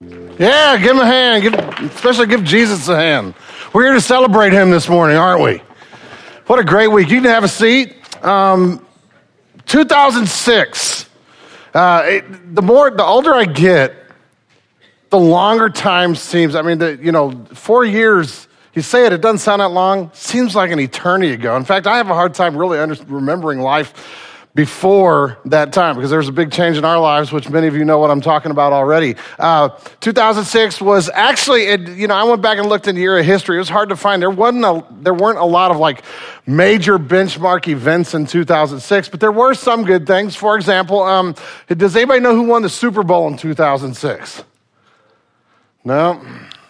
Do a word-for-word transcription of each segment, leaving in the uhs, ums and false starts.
Yeah, give him a hand. Give, especially give Jesus a hand. We're here to celebrate him this morning, aren't we? What a great week. You can have a seat. Um, two thousand six. Uh, it, the more, the older I get, the longer time seems. I mean, the, you know, four years. You say it, it doesn't sound that long. Seems like an eternity ago. In fact, I have a hard time really under, remembering life before that time, because there's a big change in our lives, which many of you know what I'm talking about already. Uh, two thousand six was actually, it, you know, I went back and looked in the year of history. It was hard to find. There wasn't a, there weren't a lot of like major benchmark events in two thousand six, but there were some good things. For example, um, does anybody know who won the Super Bowl in two thousand six? No.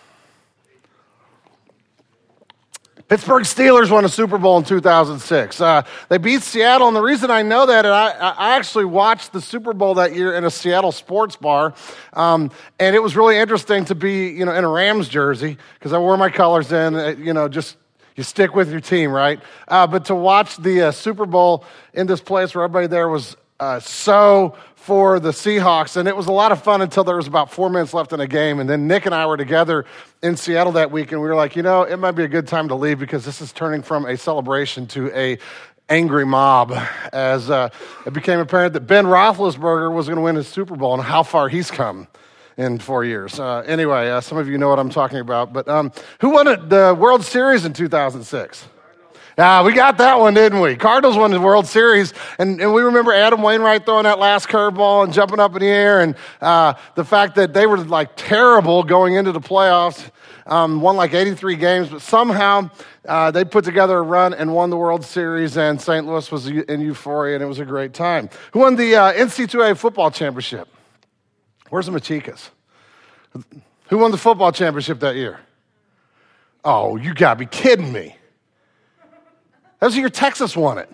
Pittsburgh Steelers won a Super Bowl in two thousand six. Uh, they beat Seattle, and the reason I know that, and I, I actually watched the Super Bowl that year in a Seattle sports bar, um, and it was really interesting to be, you know, in a Rams jersey, because I wore my colors in, uh, you know, just you stick with your team, right? Uh, but to watch the uh, Super Bowl in this place where everybody there was uh, so for the Seahawks, and it was a lot of fun until there was about four minutes left in the game, and then Nick and I were together in Seattle that week, and we were like, you know, it might be a good time to leave because this is turning from a celebration to a angry mob, as uh, it became apparent that Ben Roethlisberger was going to win his Super Bowl, and how far he's come in four years. Uh, anyway, uh, some of you know what I'm talking about, but um, who won it, the World Series in two thousand six? Ah, we got that one, didn't we? Cardinals won the World Series, and, and we remember Adam Wainwright throwing that last curveball and jumping up in the air, and uh, the fact that they were like terrible going into the playoffs, um, won like eighty-three games, but somehow uh, they put together a run and won the World Series, and Saint Louis was in euphoria, and it was a great time. Who won the uh, N C double A football championship? Where's the Machicas? Who won the football championship that year? Oh, you got to be kidding me. That was the year Texas won it.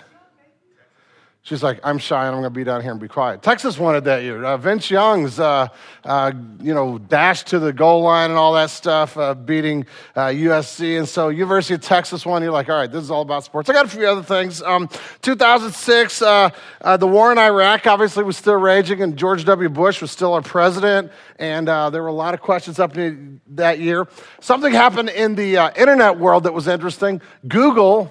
She's like, I'm shy, and I'm going to be down here and be quiet. Texas won it that year. Uh, Vince Young's, uh, uh, you know, dash to the goal line and all that stuff, uh, beating uh, U S C. And so University of Texas won. You're like, all right, this is all about sports. I got a few other things. Um, two thousand six, uh, uh, the war in Iraq obviously was still raging, and George W. Bush was still our president. And uh, there were a lot of questions up in that year. Something happened in the uh, internet world that was interesting. Google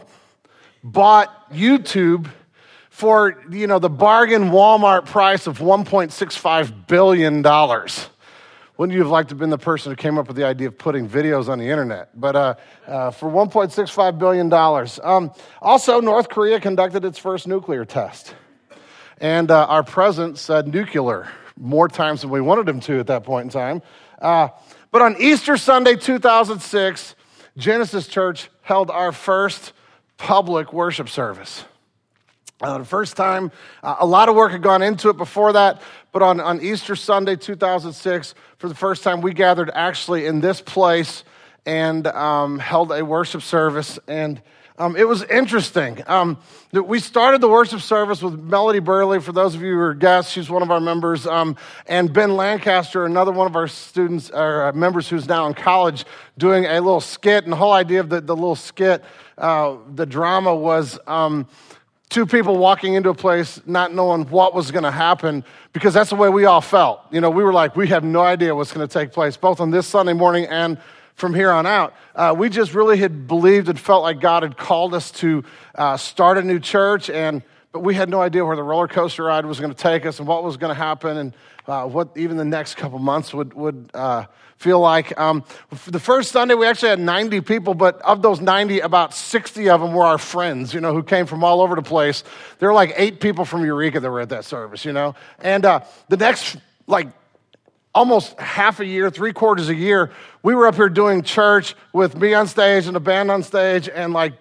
bought YouTube for, you know, the bargain Walmart price of one point six five billion dollars. Wouldn't you have liked to have been the person who came up with the idea of putting videos on the internet? But uh, uh, for one point six five billion dollars. Um, also, North Korea conducted its first nuclear test. And uh, our president said nuclear more times than we wanted him to at that point in time. Uh, but on Easter Sunday, two thousand six, Genesis Church held our first public worship service. Uh, the first time, uh, a lot of work had gone into it before that, but on, on Easter Sunday, two thousand six, for the first time, we gathered actually in this place and um, held a worship service, and um, it was interesting. Um, we started the worship service with Melody Burley. For those of you who are guests, she's one of our members, um, and Ben Lancaster, another one of our students, or members who's now in college, doing a little skit, and the whole idea of the, the little skit, uh, the drama was um, two people walking into a place not knowing what was going to happen, because that's the way we all felt. You know, we were like, we have no idea what's going to take place, both on this Sunday morning and from here on out. Uh, we just really had believed and felt like God had called us to uh, start a new church, and but we had no idea where the roller coaster ride was going to take us and what was going to happen, and uh, what even the next couple months would would uh, feel like. Um, for the first Sunday, we actually had ninety people, but of those ninety, about sixty of them were our friends, you know, who came from all over the place. There were like eight people from Eureka that were at that service, you know. And uh, the next, like, almost half a year, three quarters a year, we were up here doing church with me on stage and a band on stage and like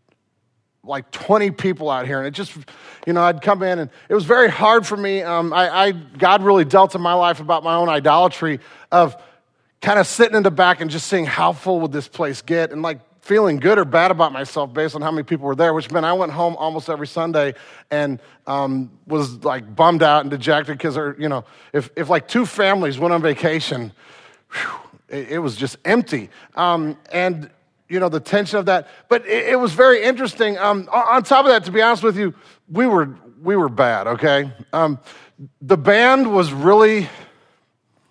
like twenty people out here. And it just, you know, I'd come in and it was very hard for me. Um, I, I God really dealt in my life about my own idolatry of kind of sitting in the back and just seeing how full would this place get, and like feeling good or bad about myself based on how many people were there, which meant I went home almost every Sunday and um, was like bummed out and dejected because, you know, if, if like two families went on vacation, whew, it, it was just empty. Um, and, you know, the tension of that. But it, it was very interesting. Um, on top of that, to be honest with you, we were we were bad, okay? Um, the band was really...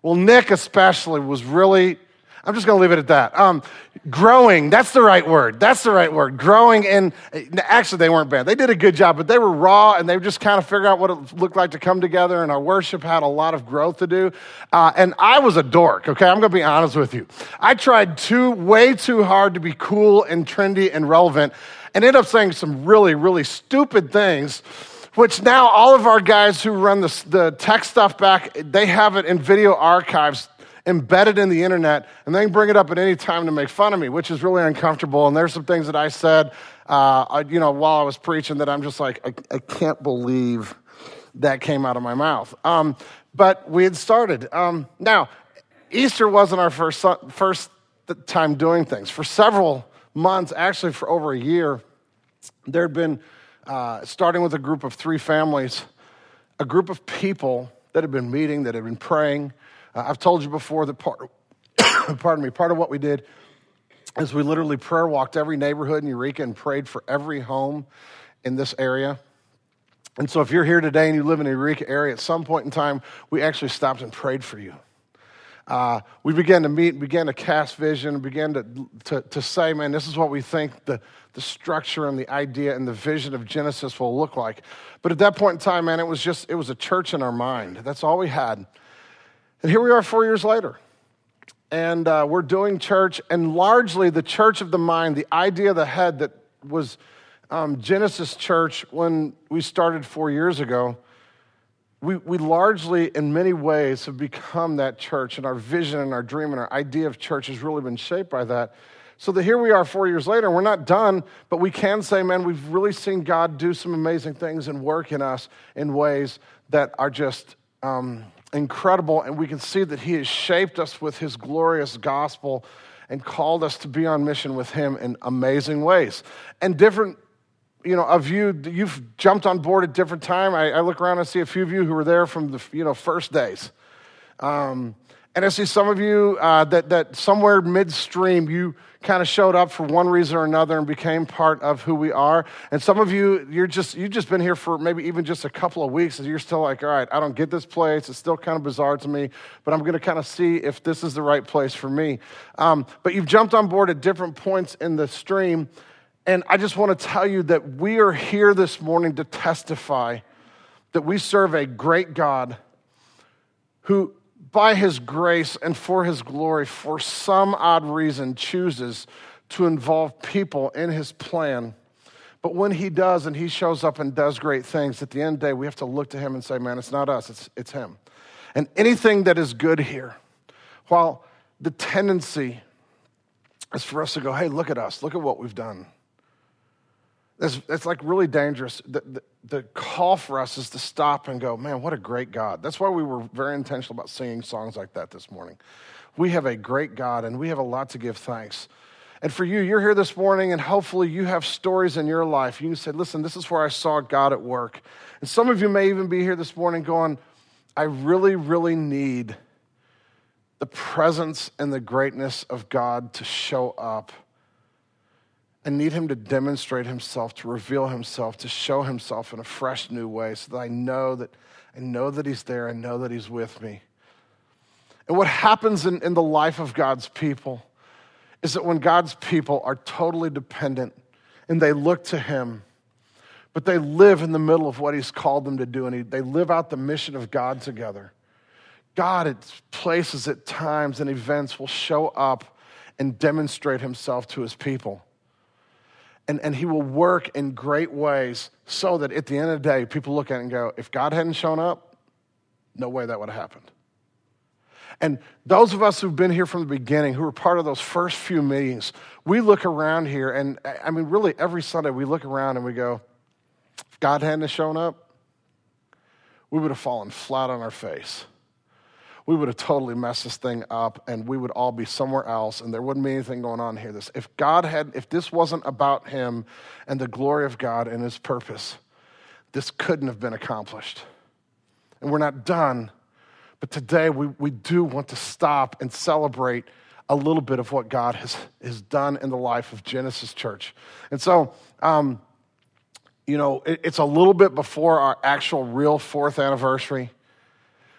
Well, Nick especially was really, I'm just going to leave it at that. Um, growing, that's the right word. That's the right word. Growing, and actually they weren't bad. They did a good job, but they were raw, and they just kind of figured out what it looked like to come together, and our worship had a lot of growth to do. Uh, and I was a dork, okay? I'm going to be honest with you. I tried too, way too hard to be cool and trendy and relevant, and ended up saying some really, really stupid things, which now all of our guys who run the, the tech stuff back, they have it in video archives embedded in the internet, and they can bring it up at any time to make fun of me, which is really uncomfortable. And there's some things that I said, uh, you know, while I was preaching that I'm just like, I, I can't believe that came out of my mouth. Um, but we had started. Um, now, Easter wasn't our first first time doing things. For several months, actually for over a year, there had been, uh, starting with a group of three families, a group of people that had been meeting, that had been praying. Uh, I've told you before that part, pardon me, part of what we did is we literally prayer walked every neighborhood in Eureka and prayed for every home in this area. And so if you're here today and you live in the Eureka area, at some point in time, we actually stopped and prayed for you. Uh, we began to meet, began to cast vision, began to, to, to say, man, this is what we think the, the structure and the idea and the vision of Genesis will look like. But at that point in time, man, it was just, it was a church in our mind. That's all we had. And here we are four years later, and uh, we're doing church, and largely the church of the mind, the idea of the head that was um, Genesis Church when we started four years ago, we, we largely, in many ways, have become that church, and our vision and our dream and our idea of church has really been shaped by that. So that here we are four years later, and we're not done, but we can say, man, we've really seen God do some amazing things and work in us in ways that are just Um, incredible, and we can see that he has shaped us with his glorious gospel and called us to be on mission with him in amazing ways. And different, you know, of you, you've jumped on board at different time. I, I look around and see a few of you who were there from the, you know, first days. Um, and I see some of you uh, that, that somewhere midstream, you kind of showed up for one reason or another and became part of who we are. And some of you, you're just, you've just been here for maybe even just a couple of weeks, and you're still like, all right, I don't get this place. It's still kind of bizarre to me, but I'm going to kind of see if this is the right place for me. Um, but you've jumped on board at different points in the stream, and I just want to tell you that we are here this morning to testify that we serve a great God who, by his grace and for his glory, for some odd reason, chooses to involve people in his plan. But when he does, and he shows up and does great things, at the end of the day, we have to look to him and say, man, it's not us, it's, it's him. And anything that is good here, while the tendency is for us to go, hey, look at us, look at what we've done. It's, it's like really dangerous. The, the, the call for us is to stop and go, man, what a great God. That's why we were very intentional about singing songs like that this morning. We have a great God, and we have a lot to give thanks. And for you, you're here this morning, and hopefully you have stories in your life. You can say, listen, this is where I saw God at work. And some of you may even be here this morning going, I really, really need the presence and the greatness of God to show up. I need him to demonstrate himself, to reveal himself, to show himself in a fresh new way so that I know that I know that he's there, I know that he's with me. And what happens in, in the life of God's people is that when God's people are totally dependent and they look to him, but they live in the middle of what he's called them to do, and he, they live out the mission of God together, God at places, at times, and events will show up and demonstrate himself to his people. And, and he will work in great ways so that at the end of the day, people look at it and go, if God hadn't shown up, no way that would have happened. And those of us who've been here from the beginning, who were part of those first few meetings, we look around here, and I mean, really every Sunday we look around and we go, if God hadn't shown up, we would have fallen flat on our face. We would have totally messed this thing up, and we would all be somewhere else, and there wouldn't be anything going on here. This, if God had, if this wasn't about him and the glory of God and his purpose, this couldn't have been accomplished. And we're not done, but today we, we do want to stop and celebrate a little bit of what God has, has done in the life of Genesis Church. And so, um, you know, it, it's a little bit before our actual real fourth anniversary.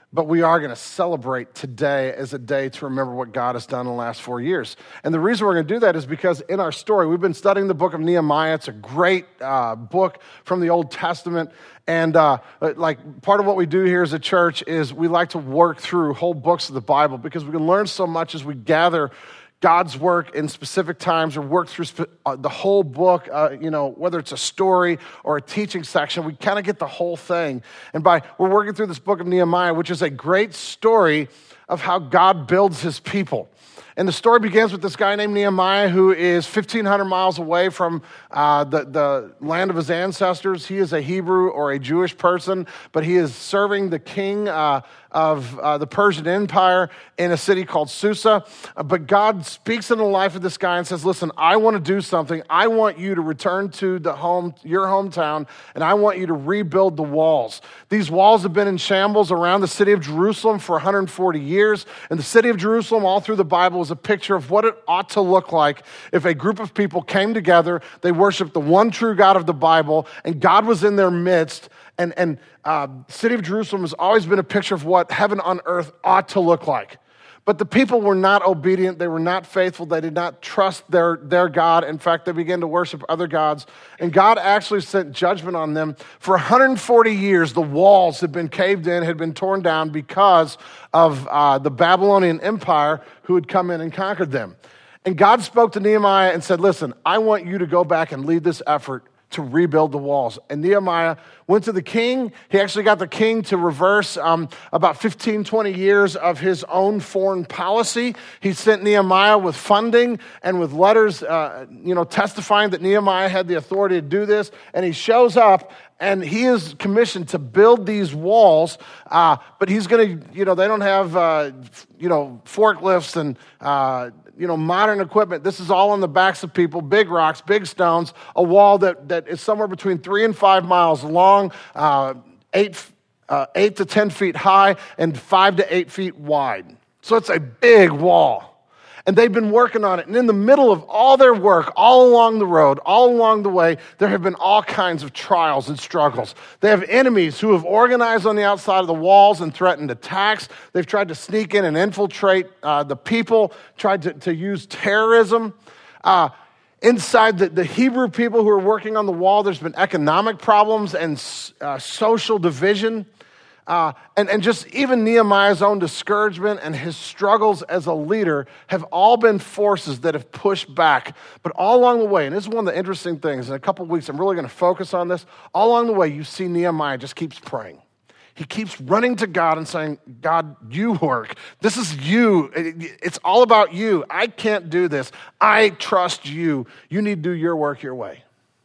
But we are going to celebrate today as a day to remember what God has done in the last four years. And the reason we're going to do that is because in our story, we've been studying the book of Nehemiah. It's a great uh, book from the Old Testament. And uh, like part of what we do here as a church is we like to work through whole books of the Bible because we can learn so much as we gather God's work in specific times or work through spe- uh, the whole book, uh, you know, whether it's a story or a teaching section, we kind of get the whole thing. And by, we're working through this book of Nehemiah, which is a great story of how God builds his people. And the story begins with this guy named Nehemiah who is fifteen hundred miles away from uh, the, the land of his ancestors. He is a Hebrew or a Jewish person, but he is serving the king uh, of uh, the Persian Empire in a city called Susa. Uh, but God speaks in the life of this guy and says, listen, I want to do something. I want you to return to the home, your hometown, and I want you to rebuild the walls. These walls have been in shambles around the city of Jerusalem for one hundred forty years. And the city of Jerusalem, all through the Bible, is a picture of what it ought to look like if a group of people came together, they worshiped the one true God of the Bible, and God was in their midst. And, and uh, the city of Jerusalem has always been a picture of what heaven on earth ought to look like. But the people were not obedient. They were not faithful. They did not trust their, their God. In fact, they began to worship other gods. And God actually sent judgment on them. For one hundred forty years, the walls had been caved in, had been torn down because of uh, the Babylonian Empire who had come in and conquered them. And God spoke to Nehemiah and said, listen, I want you to go back and lead this effort to rebuild the walls. And Nehemiah went to the king. He actually got the king to reverse um, about fifteen, twenty years of his own foreign policy. He sent Nehemiah with funding and with letters, uh, you know, testifying that Nehemiah had the authority to do this. And he shows up and he is commissioned to build these walls. Uh, but he's going to, you know, they don't have, uh, you know, forklifts and, uh, you know, modern equipment. This is all on the backs of people, big rocks, big stones, a wall that, that is somewhere between three and five miles long, uh, eight, uh, eight to ten feet high, and five to eight feet wide. So it's a big wall. And they've been working on it. And in the middle of all their work, all along the road, all along the way, there have been all kinds of trials and struggles. They have enemies who have organized on the outside of the walls and threatened attacks. They've tried to sneak in and infiltrate uh, the people, tried to, to use terrorism. Uh, inside the, the Hebrew people who are working on the wall, there's been economic problems and uh, social division. Uh, and, and just even Nehemiah's own discouragement and his struggles as a leader have all been forces that have pushed back. But all along the way, and this is one of the interesting things, in a couple of weeks I'm really going to focus on this, all along the way you see Nehemiah just keeps praying. He keeps running to God and saying, God, you work. This is you. It's all about you. I can't do this. I trust you. You need to do your work your way.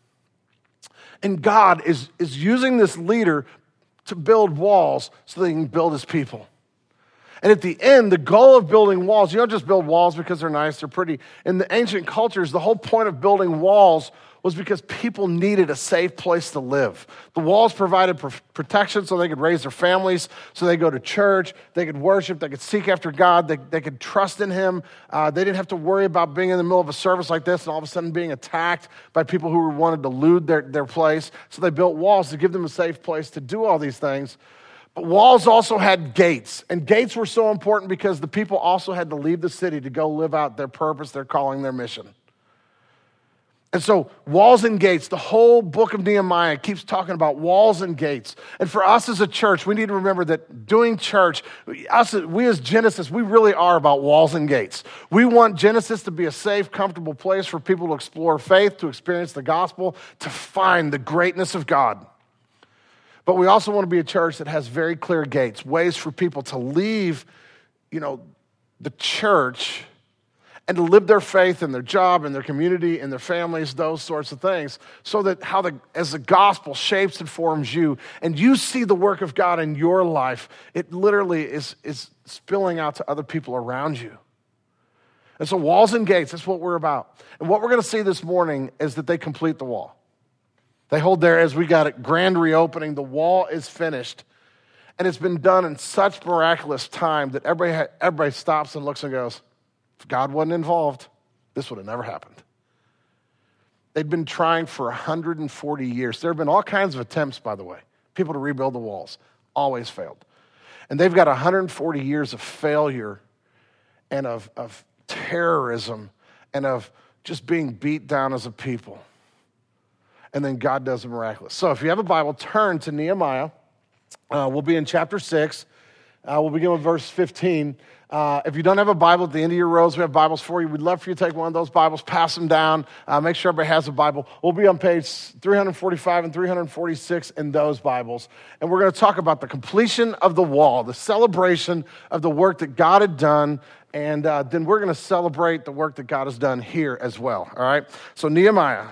And God is, is using this leader to build walls so that he can build his people. And at the end, the goal of building walls, you don't just build walls because they're nice, they're pretty. In the ancient cultures, the whole point of building walls was because people needed a safe place to live. The walls provided pr- protection so they could raise their families, so they could go to church, they could worship, they could seek after God, they, they could trust in him. Uh, they didn't have to worry about being in the middle of a service like this and all of a sudden being attacked by people who wanted to loot their, their place. So they built walls to give them a safe place to do all these things. But walls also had gates, and gates were so important because the people also had to leave the city to go live out their purpose, their calling, their mission. And so walls and gates, the whole book of Nehemiah keeps talking about walls and gates. And for us as a church, we need to remember that doing church, us, we as Genesis, we really are about walls and gates. We want Genesis to be a safe, comfortable place for people to explore faith, to experience the gospel, to find the greatness of God. But we also want to be a church that has very clear gates, ways for people to leave, you know, the church and to live their faith in their job, in their community, in their families, those sorts of things, so that how the as the gospel shapes and forms you, and you see the work of God in your life, it literally is, is spilling out to other people around you. And so walls and gates, that's what we're about. And what we're going to see this morning is that they complete the wall. They hold there as we got a grand reopening. The wall is finished. And it's been done in such miraculous time that everybody, everybody stops and looks and goes, if God wasn't involved, this would have never happened. They'd been trying for one hundred forty years. There have been all kinds of attempts, by the way, people to rebuild the walls. Always failed. And they've got one hundred forty years of failure and of, of terrorism and of just being beat down as a people. And then God does the miraculous. So if you have a Bible, turn to Nehemiah. Uh, we'll be in chapter six. Uh, we'll begin with verse fifteen. Uh, if you don't have a Bible, at the end of your rows, we have Bibles for you. We'd love for you to take one of those Bibles, pass them down, uh, make sure everybody has a Bible. We'll be on page three forty-five and three forty-six in those Bibles. And we're going to talk about the completion of the wall, the celebration of the work that God had done. And uh, then we're going to celebrate the work that God has done here as well, all right? So Nehemiah.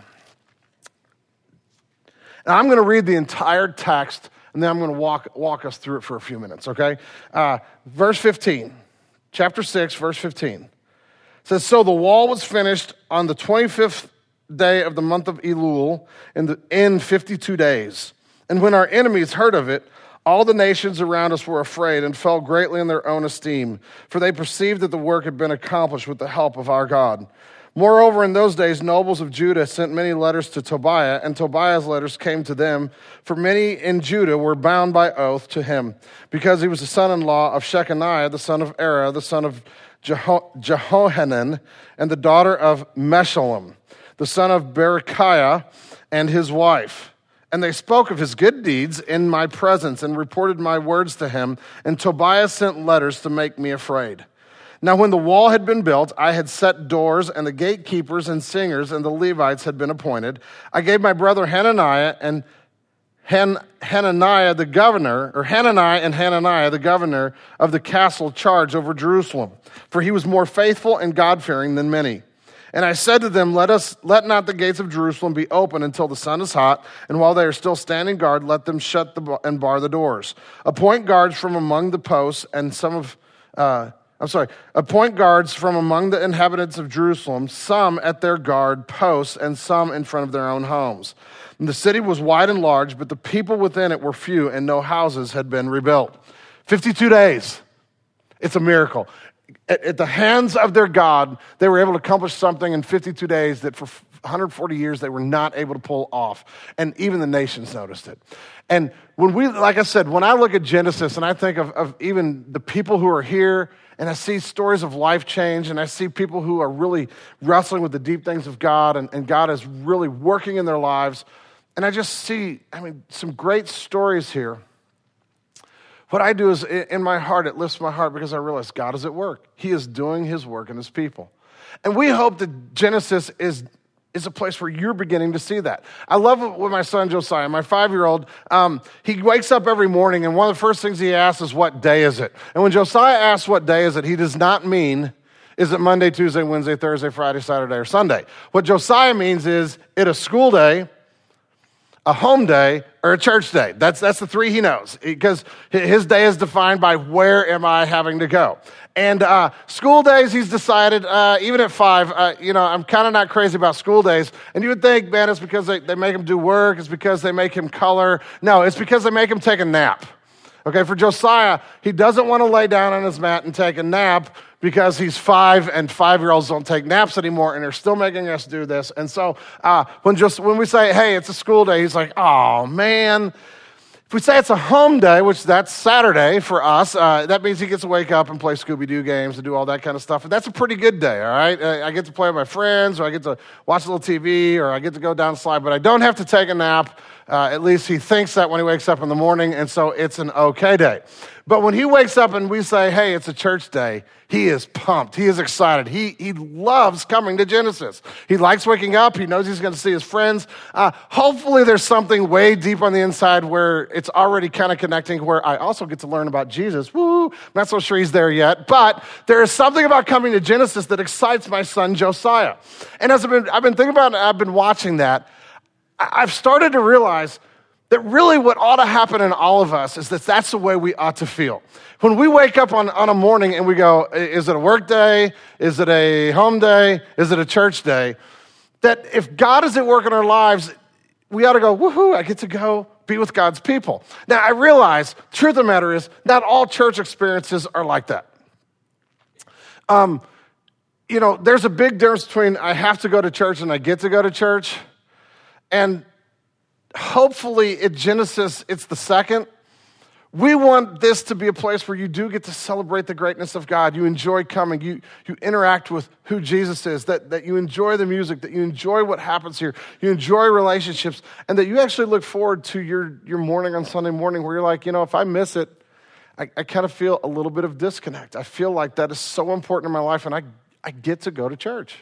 And I'm going to read the entire text, and then I'm going to walk, walk us through it for a few minutes, okay? Uh, verse fifteen. Chapter six, verse fifteen. It says, so the wall was finished on the twenty-fifth day of the month of Elul in, the, in fifty-two days. And when our enemies heard of it, all the nations around us were afraid and fell greatly in their own esteem, for they perceived that the work had been accomplished with the help of our God. Moreover, in those days, nobles of Judah sent many letters to Tobiah, and Tobiah's letters came to them, for many in Judah were bound by oath to him, because he was the son-in-law of Shechaniah, the son of Erah, the son of Jeho- Jehohanan, and the daughter of Meshullam, the son of Berechiah, and his wife. And they spoke of his good deeds in my presence and reported my words to him, and Tobiah sent letters to make me afraid. Now, when the wall had been built, I had set doors, and the gatekeepers and singers and the Levites had been appointed. I gave my brother Hananiah and Han- Hananiah the governor, or Hananiah and Hananiah the governor of the castle charge over Jerusalem, for he was more faithful and God-fearing than many. And I said to them, let us let not the gates of Jerusalem be open until the sun is hot, and while they are still standing guard, let them shut the, and bar the doors. Appoint guards from among the posts, and some of... Uh, I'm sorry, appoint guards from among the inhabitants of Jerusalem, some at their guard posts and some in front of their own homes. And the city was wide and large, but the people within it were few, and no houses had been rebuilt. fifty-two days. It's a miracle. At, at the hands of their God, they were able to accomplish something in fifty-two days that for one hundred forty years they were not able to pull off. And even the nations noticed it. And when we, like I said, when I look at Genesis and I think of, of even the people who are here, and I see stories of life change, and I see people who are really wrestling with the deep things of God, and, and God is really working in their lives. And I just see, I mean, some great stories here. What I do is, in my heart, it lifts my heart because I realize God is at work. He is doing his work in his people. And we hope that Genesis is is a place where you're beginning to see that. I love it with my son Josiah, my five-year-old. Um, he wakes up every morning, and one of the first things he asks is, what day is it? And when Josiah asks what day is it, he does not mean, is it Monday, Tuesday, Wednesday, Thursday, Friday, Saturday, or Sunday? What Josiah means is, it a school day, a home day, or a church day. That's, that's the three he knows, because his day is defined by where am I having to go. And uh, school days, he's decided, uh, even at five, uh, you know, I'm kind of not crazy about school days. And you would think, man, it's because they, they make him do work. It's because they make him color. No, it's because they make him take a nap. Okay, for Josiah, he doesn't want to lay down on his mat and take a nap because he's five, and five-year-olds don't take naps anymore, and they're still making us do this. And so uh, when just when we say, hey, it's a school day, he's like, oh, man. If we say it's a home day, which that's Saturday for us, uh, that means he gets to wake up and play Scooby-Doo games and do all that kind of stuff. And that's a pretty good day, all right? I get to play with my friends, or I get to watch a little T V, or I get to go down the slide, but I don't have to take a nap. Uh, at least he thinks that when he wakes up in the morning, and so it's an okay day. But when he wakes up and we say, hey, it's a church day, he is pumped. He is excited. He he loves coming to Genesis. He likes waking up. He knows he's going to see his friends. Uh, hopefully there's something way deep on the inside where it's already kind of connecting, where I also get to learn about Jesus. Woo! I'm not so sure he's there yet. But there is something about coming to Genesis that excites my son Josiah. And as I've been, I've been thinking about it, I've been watching that, I've started to realize that really what ought to happen in all of us is that that's the way we ought to feel. When we wake up on, on a morning and we go, is it a work day? Is it a home day? Is it a church day? That if God is at work in our lives, we ought to go, woohoo, I get to go be with God's people. Now, I realize, truth of the matter is, not all church experiences are like that. Um, you know, there's a big difference between I have to go to church and I get to go to church. And hopefully at Genesis, it's the second, We want this to be a place where you do get to celebrate the greatness of God. You enjoy coming. You, you interact with who Jesus is, that, that you enjoy the music, that you enjoy what happens here. You enjoy relationships, and that you actually look forward to your, your morning on Sunday morning where you're like, you know, if I miss it, I, I kind of feel a little bit of disconnect. I feel like that is so important in my life, and I, I get to go to church.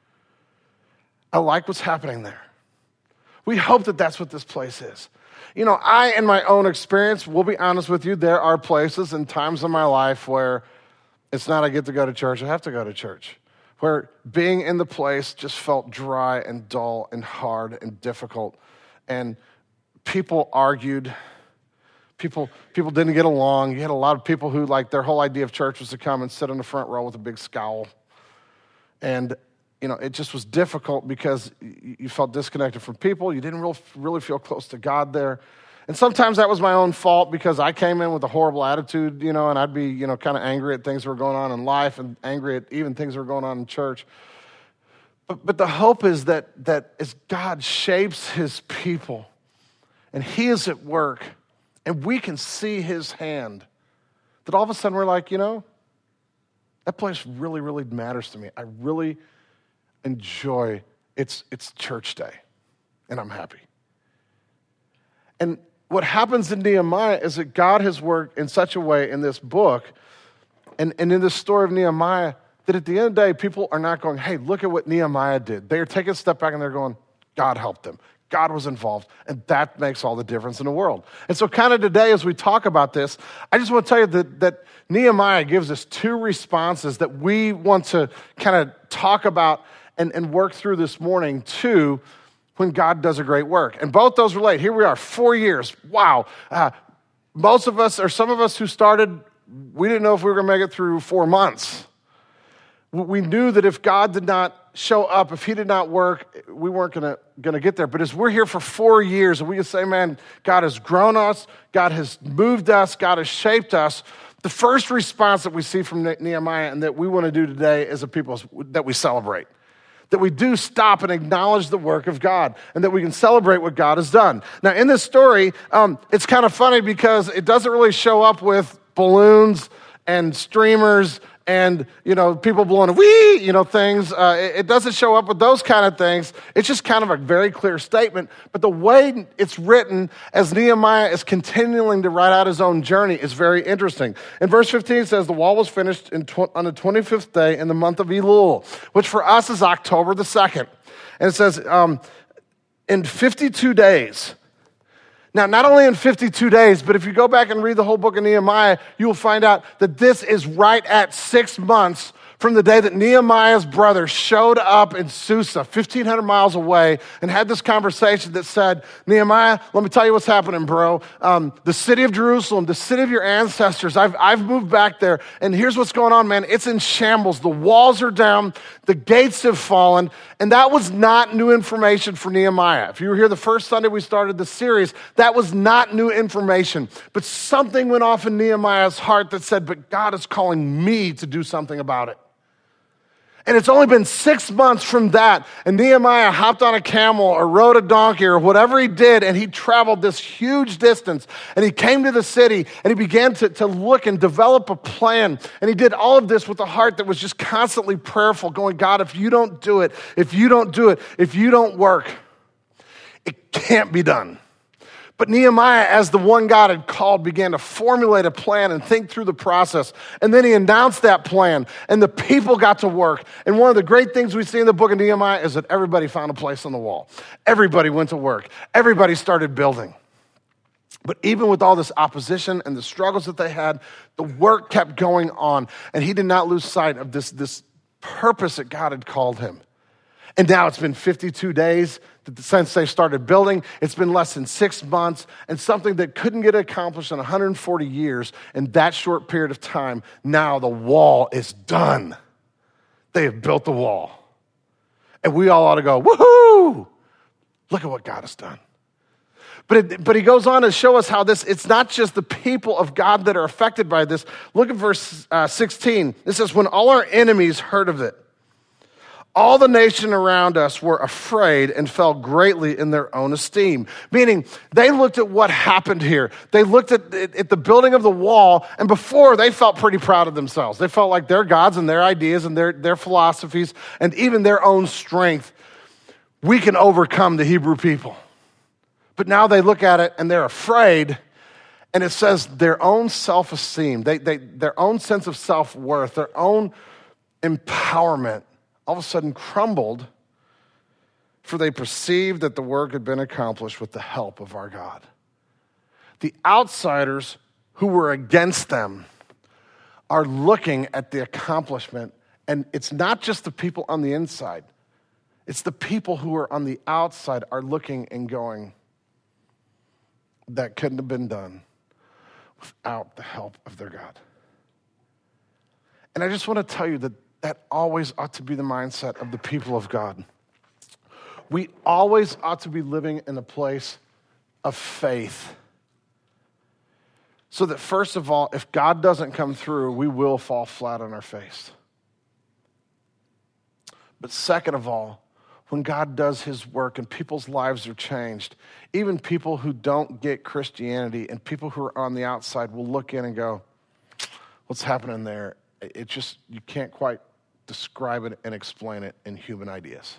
I like what's happening there. We hope that that's what this place is. You know, I, in my own experience, will be honest with you, there are places and times in my life where it's not I get to go to church, I have to go to church. Where being in the place just felt dry and dull and hard and difficult. And people argued. People, people didn't get along. You had a lot of people who, like, their whole idea of church was to come and sit in the front row with a big scowl. And you know, it just was difficult because you felt disconnected from people. You didn't real, really feel close to God there. And sometimes that was my own fault because I came in with a horrible attitude, you know, and I'd be, you know, kind of angry at things that were going on in life and angry at even things that were going on in church. But, but the hope is that, that as God shapes his people and he is at work and we can see his hand, that all of a sudden we're like, you know, that place really, really matters to me. I really enjoy it's it's church day, and I'm happy. And what happens in Nehemiah is that God has worked in such a way in this book and, and in this story of Nehemiah that at the end of the day, people are not going, hey, look at what Nehemiah did. They are taking a step back and they're going, God helped them. God was involved, and that makes all the difference in the world. And so kind of today as we talk about this, I just want to tell you that, that Nehemiah gives us two responses that we want to kind of talk about and, and work through this morning too when God does a great work. And both those relate. Here we are, four years. Wow. Uh, most of us, or some of us who started, we didn't know if we were going to make it through four months. We knew that if God did not show up, if he did not work, we weren't going to going to get there. But as we're here for four years, and we can say, man, God has grown us, God has moved us, God has shaped us. The first response that we see from Nehemiah and that we want to do today as a people is that we celebrate. That we do stop and acknowledge the work of God and that we can celebrate what God has done. Now, in this story, um, it's kind of funny because it doesn't really show up with balloons and streamers and, you know, people blowing a wee, you know, things. Uh, it, it doesn't show up with those kind of things. It's just kind of a very clear statement. But the way it's written as Nehemiah is continuing to write out his own journey is very interesting. In verse fifteen, it says, the wall was finished in tw- on the twenty-fifth day in the month of Elul, which for us is October the second. And it says, um, in fifty-two days. Now, not only in fifty-two days, but if you go back and read the whole book of Nehemiah, you will find out that this is right at six months from the day that Nehemiah's brother showed up in Susa, fifteen hundred miles away, and had this conversation that said, Nehemiah, let me tell you what's happening, bro. Um, the city of Jerusalem, the city of your ancestors, I've, I've moved back there, and here's what's going on, man. It's in shambles. The walls are down. The gates have fallen, and that was not new information for Nehemiah. If you were here the first Sunday we started the series, that was not new information. But something went off in Nehemiah's heart that said, but God is calling me to do something about it. And it's only been six months from that, and Nehemiah hopped on a camel or rode a donkey or whatever he did, and he traveled this huge distance, and he came to the city, and he began to, to look and develop a plan, and he did all of this with a heart that was just constantly prayerful, going, God, if you don't do it, if you don't do it, if you don't work, it can't be done. But Nehemiah, as the one God had called, began to formulate a plan and think through the process. And then he announced that plan, and the people got to work. And one of the great things we see in the book of Nehemiah is that everybody found a place on the wall. Everybody went to work. Everybody started building. But even with all this opposition and the struggles that they had, the work kept going on. And he did not lose sight of this, this purpose that God had called him. And now it's been fifty-two days since they started building. It's been less than six months, and something that couldn't get accomplished in one hundred forty years in that short period of time. Now the wall is done. They have built the wall. And we all ought to go, woohoo! Look at what God has done. But, it, but he goes on to show us how this, it's not just the people of God that are affected by this. Look at verse uh, sixteen. It says, when all our enemies heard of it, all the nation around us were afraid and fell greatly in their own esteem. Meaning, they looked at what happened here. They looked at, at the building of the wall, and before, they felt pretty proud of themselves. They felt like their gods and their ideas and their, their philosophies and even their own strength, we can overcome the Hebrew people. But now they look at it and they're afraid, and it says their own self-esteem, they, they, their own sense of self-worth, their own empowerment all of a sudden crumbled, for they perceived that the work had been accomplished with the help of our God. The outsiders who were against them are looking at the accomplishment, and it's not just the people on the inside. It's the people who are on the outside are looking and going, that couldn't have been done without the help of their God. And I just want to tell you that that always ought to be the mindset of the people of God. We always ought to be living in a place of faith. So that first of all, if God doesn't come through, we will fall flat on our face. But second of all, when God does his work and people's lives are changed, even people who don't get Christianity and people who are on the outside will look in and go, what's happening there? It just, you can't quite describe it and explain it in human ideas.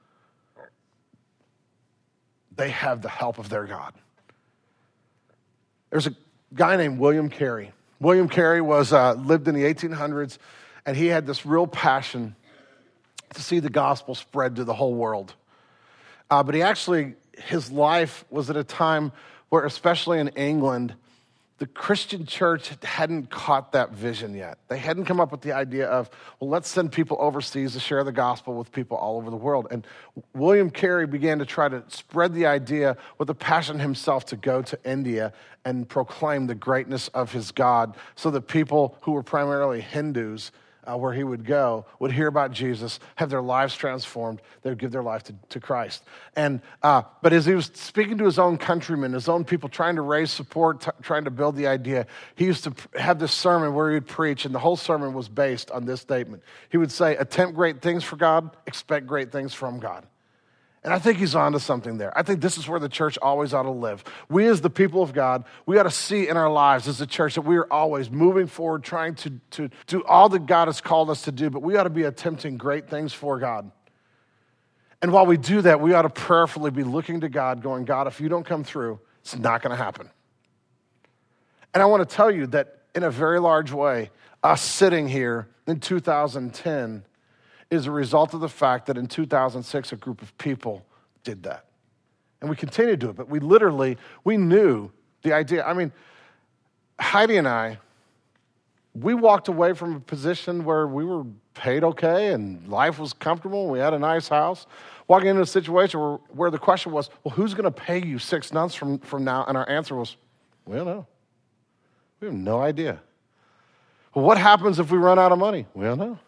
They have the help of their God. There's a guy named William Carey. William Carey was uh, lived in the eighteen hundreds, and he had this real passion to see the gospel spread to the whole world. Uh, but he actually, his life was at a time where, especially in England, the Christian church hadn't caught that vision yet. They hadn't come up with the idea of, well, let's send people overseas to share the gospel with people all over the world. And William Carey began to try to spread the idea with a passion himself to go to India and proclaim the greatness of his God so that people who were primarily Hindus, Uh, where he would go, would hear about Jesus, have their lives transformed, they would give their life to, to Christ. And uh, but as he was speaking to his own countrymen, his own people, trying to raise support, t- trying to build the idea, he used to pr- have this sermon where he would preach, and the whole sermon was based on this statement. He would say, attempt great things for God, expect great things from God. And I think he's onto something there. I think this is where the church always ought to live. We as the people of God, we ought to see in our lives as a church that we are always moving forward, trying to, to do all that God has called us to do, but we ought to be attempting great things for God. And while we do that, we ought to prayerfully be looking to God, going, God, if you don't come through, it's not going to happen. And I want to tell you that in a very large way, us sitting here in two thousand ten is a result of the fact that in two thousand six, a group of people did that. And we continue to do it, but we literally, we knew the idea. I mean, Heidi and I, we walked away from a position where we were paid okay and life was comfortable and we had a nice house, walking into a situation where, where the question was, well, who's going to pay you six months from, from now? And our answer was, we don't know. We have no idea. Well, what happens if we run out of money? We don't know.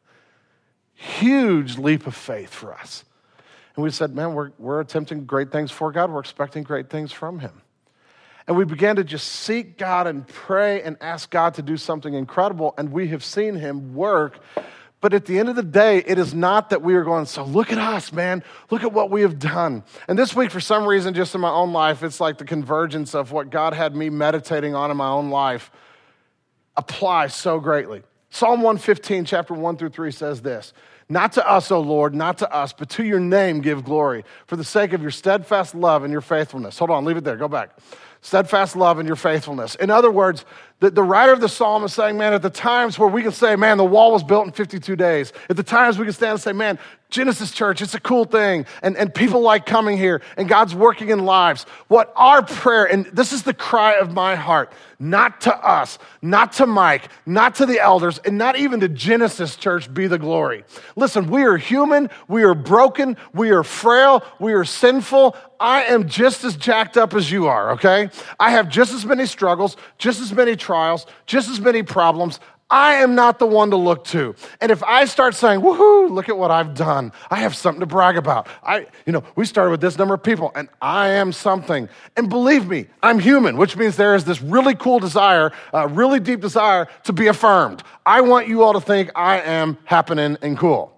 Huge leap of faith for us. And we said, man, we're, we're attempting great things for God. We're expecting great things from him. And we began to just seek God and pray and ask God to do something incredible. And we have seen him work. But at the end of the day, it is not that we are going, so look at us, man. Look at what we have done. And this week, for some reason, just in my own life, it's like the convergence of what God had me meditating on in my own life applies so greatly. Psalm one fifteen, chapter one through three says this, not to us, O Lord, not to us, but to your name give glory for the sake of your steadfast love and your faithfulness. Hold on, leave it there, go back. Steadfast love and your faithfulness. In other words, the, the writer of the psalm is saying, man, at the times where we can say, man, the wall was built in fifty-two days. At the times we can stand and say, man, Genesis Church, it's a cool thing. And, and people like coming here and God's working in lives. What our prayer, and this is the cry of my heart, not to us, not to Mike, not to the elders, and not even to Genesis Church be the glory. Listen, we are human, we are broken, we are frail, we are sinful. I am just as jacked up as you are, okay? I have just as many struggles, just as many trials, just as many problems. I am not the one to look to. And if I start saying, woohoo, look at what I've done. I have something to brag about. I, you know, we started with this number of people and I am something. And believe me, I'm human, which means there is this really cool desire, a really deep desire to be affirmed. I want you all to think I am happening and cool.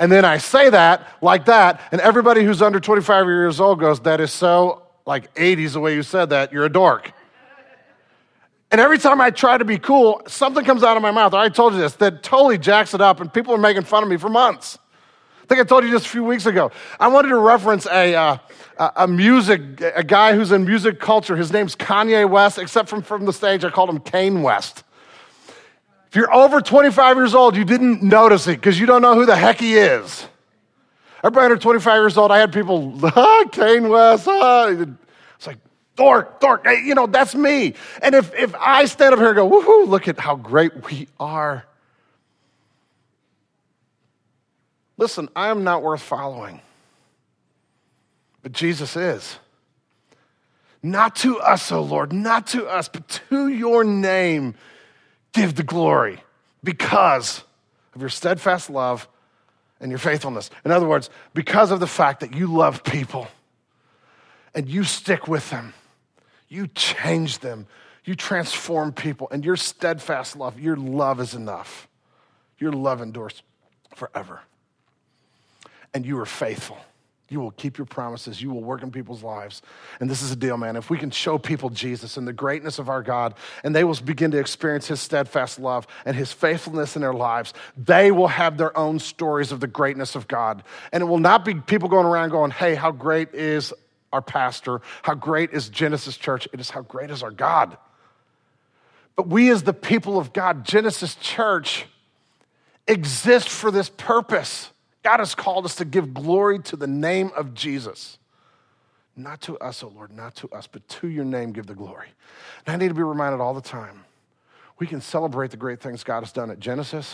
And then I say that like that, and everybody who's under twenty-five years old goes, that is so like eighties the way you said that, you're a dork. And every time I try to be cool, something comes out of my mouth. I already told you this, that totally jacks it up, and people are making fun of me for months. I think I told you just a few weeks ago. I wanted to reference a uh, a music, a guy who's in music culture. His name's Kanye West, except from, from the stage, I called him Kane West. If you're over twenty-five years old, you didn't notice it because you don't know who the heck he is. Everybody under twenty-five years old, I had people, ah, Kane West, ah. It's like, dork, dork, hey, you know, that's me. And if, if I stand up here and go, woohoo, look at how great we are. Listen, I am not worth following, but Jesus is. Not to us, O Lord, not to us, but to your name give the glory because of your steadfast love and your faithfulness. In other words, because of the fact that you love people and you stick with them, you change them, you transform people, and your steadfast love, your love is enough. Your love endures forever. And you are faithful. You will keep your promises. You will work in people's lives. And this is the deal, man. If we can show people Jesus and the greatness of our God, and they will begin to experience his steadfast love and his faithfulness in their lives, they will have their own stories of the greatness of God. And it will not be people going around going, hey, how great is our pastor? How great is Genesis Church? It is how great is our God. But we as the people of God, Genesis Church, exist for this purpose. God has called us to give glory to the name of Jesus. Not to us, O Lord, not to us, but to your name give the glory. And I need to be reminded all the time, we can celebrate the great things God has done at Genesis,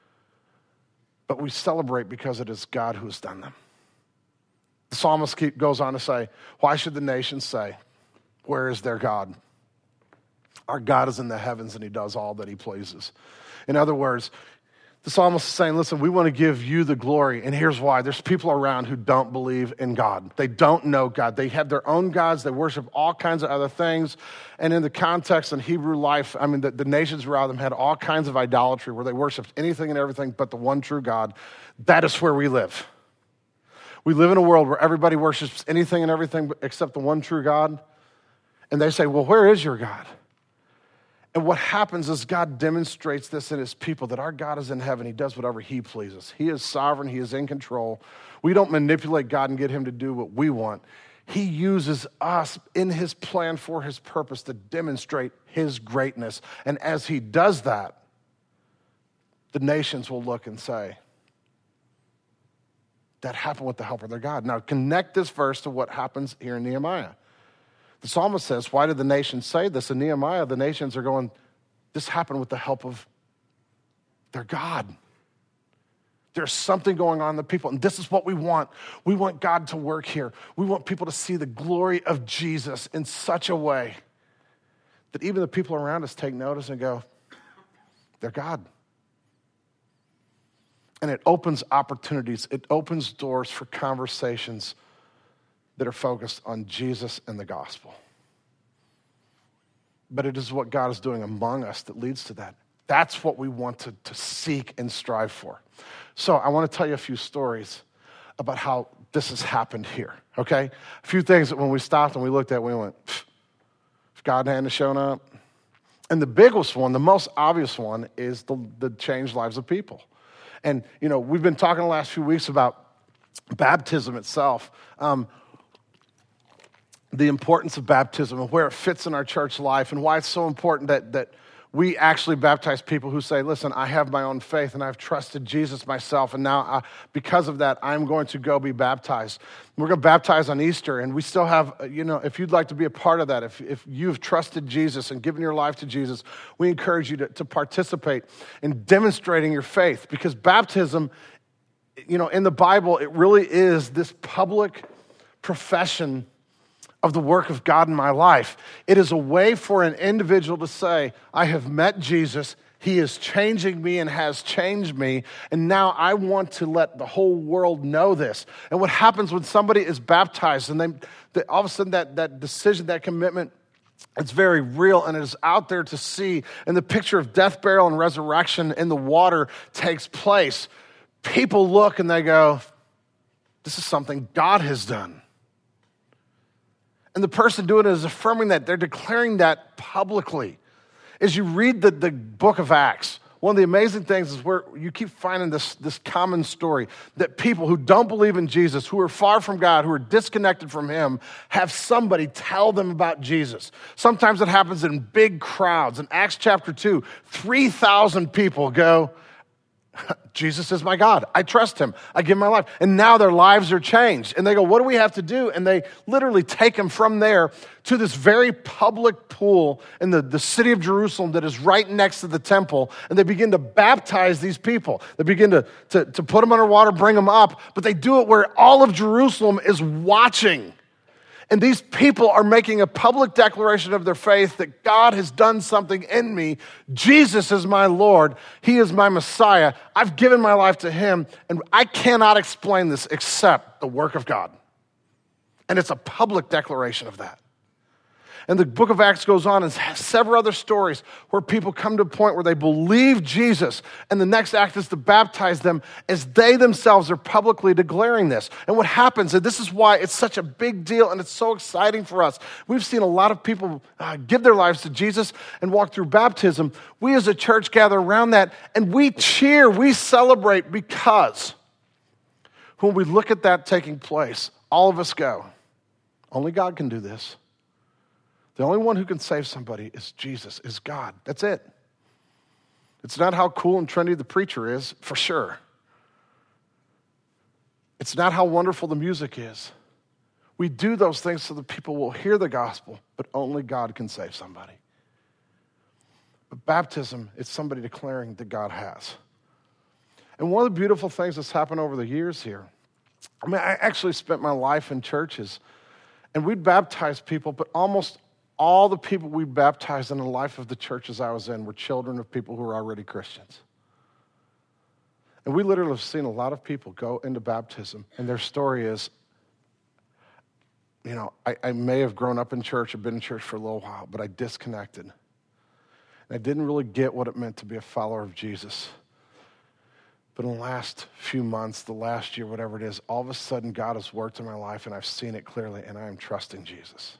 but we celebrate because it is God who has done them. The psalmist keep, goes on to say, why should the nations say, where is their God? Our God is in the heavens and he does all that he pleases. In other words, the psalmist is saying, listen, we want to give you the glory, and here's why. There's people around who don't believe in God. They don't know God. They have their own gods. They worship all kinds of other things. And in the context in Hebrew life, I mean, the, the nations around them had all kinds of idolatry where they worshiped anything and everything but the one true God. That is where we live. We live in a world where everybody worships anything and everything except the one true God. And they say, well, where is your God? And what happens is God demonstrates this in his people, that our God is in heaven. He does whatever he pleases. He is sovereign. He is in control. We don't manipulate God and get him to do what we want. He uses us in his plan for his purpose to demonstrate his greatness. And as he does that, the nations will look and say, that happened with the help of their God. Now connect this verse to what happens here in Nehemiah. The psalmist says, why did the nations say this? In Nehemiah, the nations are going, this happened with the help of their God. There's something going on in the people, and this is what we want. We want God to work here. We want people to see the glory of Jesus in such a way that even the people around us take notice and go, they're God. And it opens opportunities. It opens doors for conversations that are focused on Jesus and the gospel. But it is what God is doing among us that leads to that. That's what we want to, to seek and strive for. So I want to tell you a few stories about how this has happened here, okay? A few things that when we stopped and we looked at, we went, if God hadn't shown up. And the biggest one, the most obvious one, is the, the changed lives of people. And, you know, we've been talking the last few weeks about baptism itself. Um, the importance of baptism and where it fits in our church life and why it's so important that that we actually baptize people who say, listen, I have my own faith and I've trusted Jesus myself, and now uh, because of that, I'm going to go be baptized. We're going to baptize on Easter, and we still have, you know, if you'd like to be a part of that, if, if you've trusted Jesus and given your life to Jesus, we encourage you to, to participate in demonstrating your faith, because baptism, you know, in the Bible, it really is this public profession of the work of God in my life. It is a way for an individual to say, I have met Jesus, he is changing me and has changed me, and now I want to let the whole world know this. And what happens when somebody is baptized and they, they all of a sudden that, that decision, that commitment, it's very real and it is out there to see, and the picture of death, burial, and resurrection in the water takes place. people look and they go, this is something God has done. And the person doing it is affirming that. They're declaring that publicly. As you read the, the book of Acts, one of the amazing things is where you keep finding this, this common story that people who don't believe in Jesus, who are far from God, who are disconnected from him, have somebody tell them about Jesus. Sometimes it happens in big crowds. In Acts chapter two, three thousand people go, Jesus is my God. I trust him. I give my life. And now their lives are changed. And they go, what do we have to do? And they literally take them from there to this very public pool in the, the city of Jerusalem that is right next to the temple. And they begin to baptize these people. They begin to, to, to put them underwater, bring them up. But they do it where all of Jerusalem is watching. And these people are making a public declaration of their faith that God has done something in me. Jesus is my Lord. He is my Messiah. I've given my life to him, and I cannot explain this except the work of God. And it's a public declaration of that. And the book of Acts goes on and has several other stories where people come to a point where they believe Jesus, and the next act is to baptize them as they themselves are publicly declaring this. And what happens, and this is why it's such a big deal and it's so exciting for us. We've seen a lot of people uh, give their lives to Jesus and walk through baptism. We as a church gather around that and we cheer, we celebrate, because when we look at that taking place, all of us go, only God can do this. The only one who can save somebody is Jesus, is God. That's it. It's not how cool and trendy the preacher is, for sure. It's not how wonderful the music is. We do those things so that people will hear the gospel, but only God can save somebody. But baptism, it's somebody declaring that God has. And one of the beautiful things that's happened over the years here, I mean, I actually spent my life in churches, and we'd baptize people, but almost all the people we baptized in the life of the churches I was in were children of people who were already Christians. And we literally have seen a lot of people go into baptism, and their story is, you know, I, I may have grown up in church or been in church for a little while, but I disconnected. And I didn't really get what it meant to be a follower of Jesus. But in the last few months, the last year, whatever it is, all of a sudden God has worked in my life, and I've seen it clearly, and I am trusting Jesus.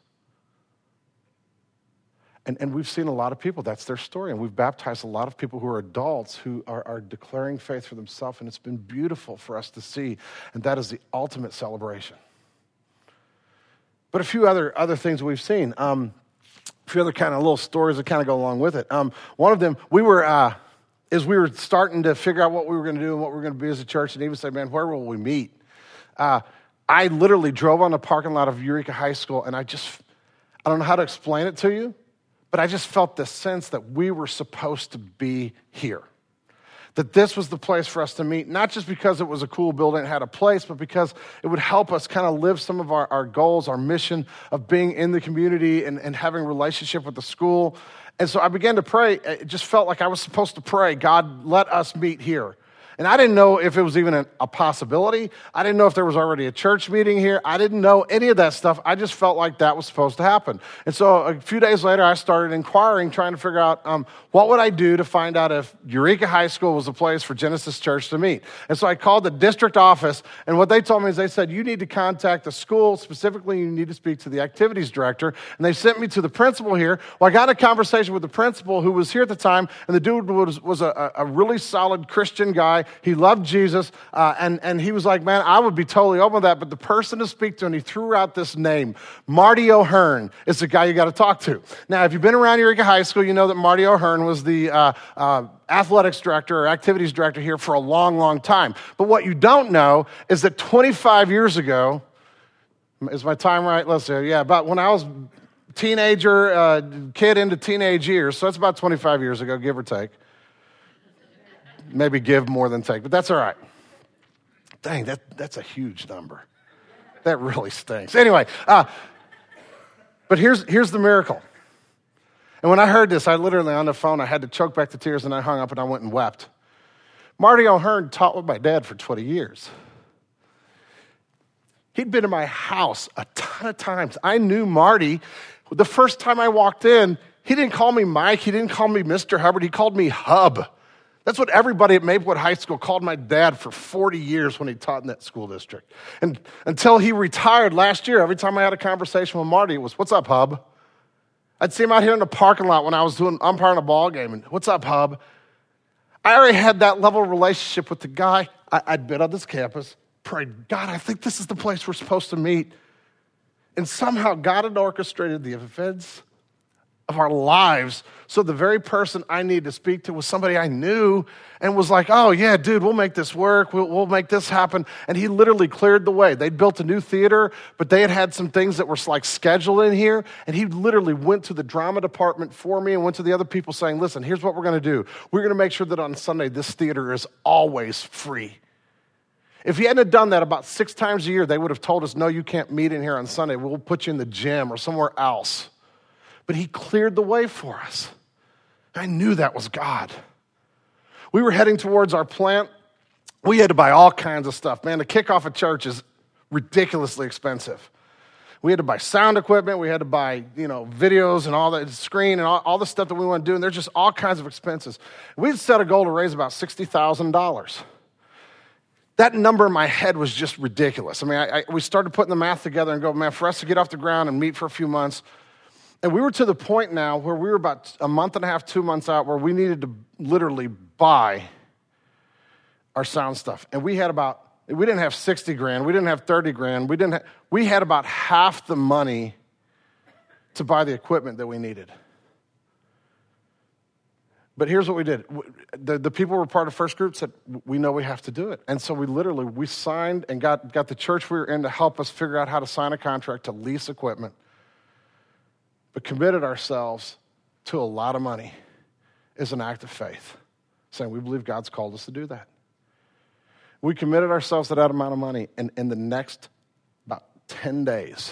And, and we've seen a lot of people, that's their story. And we've baptized a lot of people who are adults who are, are declaring faith for themselves. And it's been beautiful for us to see. And that is the ultimate celebration. But a few other, other things we've seen. Um, a few other kind of little stories that kind of go along with it. Um, one of them, we were, uh, as we were starting to figure out what we were going to do and what we were going to be as a church, and even said, man, where will we meet? Uh, I literally drove on the parking lot of Eureka High School, and I just, I don't know how to explain it to you. But I just felt this sense that we were supposed to be here. That this was the place for us to meet, not just because it was a cool building and had a place, but because it would help us kind of live some of our, our goals, our mission of being in the community and, and having a relationship with the school. And so I began to pray. It just felt like I was supposed to pray, God, let us meet here. And I didn't know if it was even a, a possibility. I didn't know if there was already a church meeting here. I didn't know any of that stuff. I just felt like that was supposed to happen. And so a few days later, I started inquiring, trying to figure out um, what would I do to find out if Eureka High School was a place for Genesis Church to meet. And so I called the district office, and what they told me is they said, you need to contact the school. Specifically, you need to speak to the activities director. And they sent me to the principal here. Well, I got a conversation with the principal who was here at the time, and the dude was, was a, a really solid Christian guy. He loved Jesus, uh, and, and he was like, man, I would be totally open to that, but the person to speak to, and he threw out this name, Marty O'Hearn is the guy you got to talk to. Now, if you've been around Eureka High School, you know that Marty O'Hearn was the uh, uh, athletics director or activities director here for a long, long time. But what you don't know is that twenty-five years ago, is my time right? Let's see, yeah, about when I was teenager, uh, kid into teenage years, so that's about twenty-five years ago, give or take. Maybe give more than take, but that's all right. Dang, that, that's a huge number. That really stinks. Anyway, uh, but here's, here's the miracle. And when I heard this, I literally on the phone, I had to choke back the tears, and I hung up and I went and wept. Marty O'Hearn taught with my dad for twenty years. He'd been in my house a ton of times. I knew Marty. The first time I walked in, he didn't call me Mike. He didn't call me Mister Hubbard. He called me Hub. That's what everybody at Maplewood High School called my dad for forty years when he taught in that school district. And until he retired last year, every time I had a conversation with Marty, it was, what's up, hub? I'd see him out here in the parking lot when I was doing umpiring a ball game, and what's up, hub? I already had that level of relationship with the guy. I, I'd been on this campus, prayed, God, I think this is the place we're supposed to meet. And somehow God had orchestrated the events of our lives. So the very person I needed to speak to was somebody I knew and was like, oh yeah, dude, we'll make this work. We'll, we'll make this happen. And he literally cleared the way. They'd built a new theater, but they had had some things that were like scheduled in here. And he literally went to the drama department for me and went to the other people saying, listen, here's what we're going to do. We're going to make sure that on Sunday, this theater is always free. If he hadn't done that about six times a year, they would have told us, no, you can't meet in here on Sunday. We'll put you in the gym or somewhere else. But he cleared the way for us. I knew that was God. We were heading towards our plant. We had to buy all kinds of stuff. Man, to kick off a church is ridiculously expensive. We had to buy sound equipment. We had to buy, you know, videos and all the screen and all, all the stuff that we want to do. And there's just all kinds of expenses. We had set a goal to raise about sixty thousand dollars. That number in my head was just ridiculous. I mean, I, I, we started putting the math together and go, man, for us to get off the ground and meet for a few months. And we were to the point now where we were about a month and a half, two months out, where we needed to literally buy our sound stuff. And we had about, we didn't have sixty grand, we didn't have thirty grand, we didn't have, we had about half the money to buy the equipment that we needed. But here's what we did. The, the people who were part of First Group said, we know we have to do it. And so we literally, we signed and got, got the church we were in to help us figure out how to sign a contract to lease equipment, but committed ourselves to a lot of money as an act of faith, saying we believe God's called us to do that. We committed ourselves to that amount of money, and in the next about ten days,